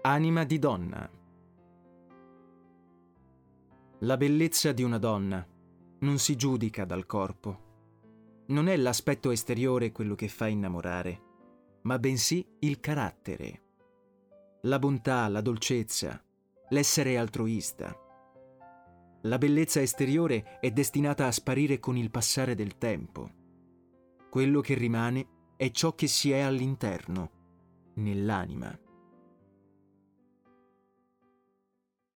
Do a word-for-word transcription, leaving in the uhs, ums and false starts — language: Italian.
Anima di donna. La bellezza di una donna non si giudica dal corpo. Non è l'aspetto esteriore quello che fa innamorare, ma bensì il carattere, la bontà, la dolcezza, l'essere altruista. La bellezza esteriore è destinata a sparire con il passare del tempo. Quello che rimane è ciò che si è all'interno, nell'anima.